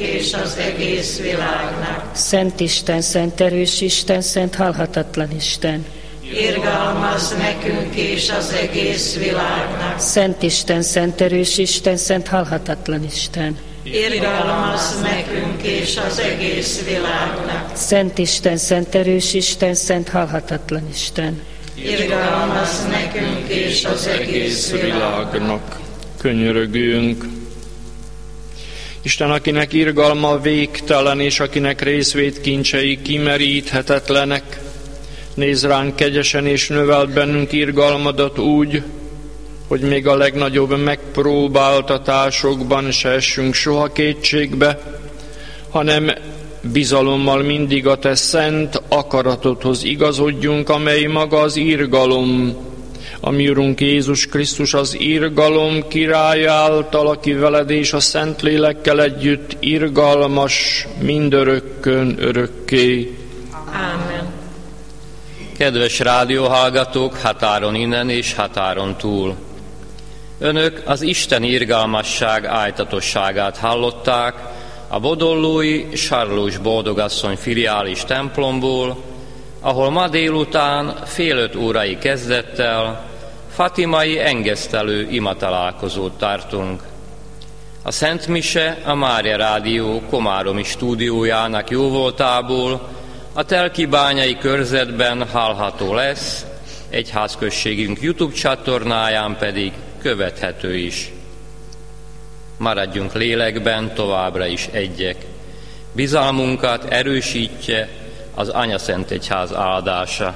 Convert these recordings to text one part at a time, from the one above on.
és az egész világnak. Szent Isten, szent erős Isten, szent halhatatlan Isten. Irgalmazz nekünk és az egész világnak. Szent Isten, szent erős Isten, szent halhatatlan Isten. Irgalmazz nekünk és az egész világnak. Szent Isten, szent erős Isten, szent halhatatlan Isten. Irgalmazz nekünk és az egész világnak. Könyörögünk. Isten, akinek irgalma végtelen, és akinek részvét kincsei kimeríthetetlenek, nézz ránk kegyesen, és növeld bennünk irgalmadat úgy, hogy még a legnagyobb megpróbáltatásokban se essünk soha kétségbe, hanem bizalommal mindig a te szent akaratodhoz igazodjunk, amely maga az irgalom. A mi Urunk Jézus Krisztus az irgalom Király által, aki veled és a Szentlélekkel együtt irgalmas mindörökkön örökké. Ámen. Kedves rádióhallgatók határon innen és határon túl! Önök az Isten irgalmasság ájtatosságát hallották a bodollói Sarlós Boldogasszony filiális templomból, ahol ma délután 4:30 kezdettel fatimai engesztelő imatalálkozót tartunk. A Szent Mise a Mária Rádió komáromi stúdiójának jóvoltából a Telkibányai körzetben hallható lesz, egyházközségünk YouTube csatornáján pedig követhető is. Maradjunk lélekben továbbra is egyek. Bizalmunkat erősítje az Anyaszentegyház áldása.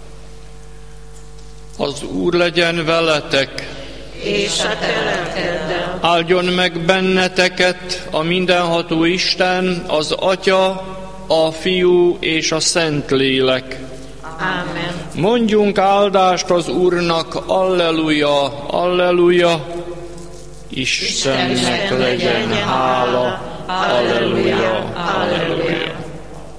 Az Úr legyen veletek, És a te lelkeddel. áldjon meg benneteket a mindenható Isten, az Atya, a Fiú és a Szentlélek. Ámen. Mondjunk áldást az Úrnak, alleluja, alleluja. Istennek legyen hála, alleluja, alleluja.